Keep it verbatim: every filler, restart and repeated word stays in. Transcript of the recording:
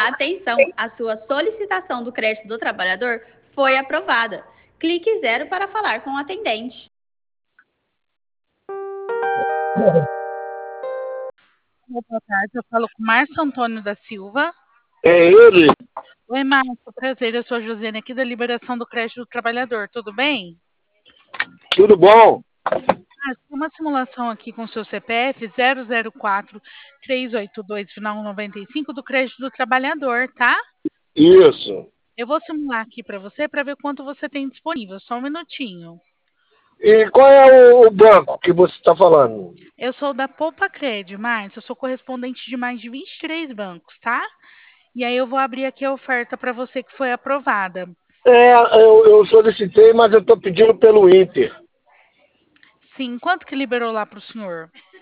Atenção, a sua solicitação do crédito do trabalhador foi aprovada. Clique zero para falar com o atendente. Boa tarde, eu falo com Márcio Antônio da Silva. É ele? Oi, Márcio, prazer, eu sou a Josiane aqui da Liberação do Crédito do Trabalhador, tudo bem? Tudo bom? Márcio, tem uma simulação aqui com o seu C P F zero zero quatro três oito dois, final noventa e cinco, do Crédito do Trabalhador, tá? Isso. Eu vou simular aqui para você para ver quanto você tem disponível, só um minutinho. E qual é o, o banco que você está falando? Eu sou da Poupa Cred, Márcio, eu sou correspondente de mais de vinte e três bancos, tá? E aí eu vou abrir aqui a oferta para você que foi aprovada. É, eu, eu solicitei, mas eu estou pedindo pelo Inter. Sim, quanto que liberou lá para o senhor?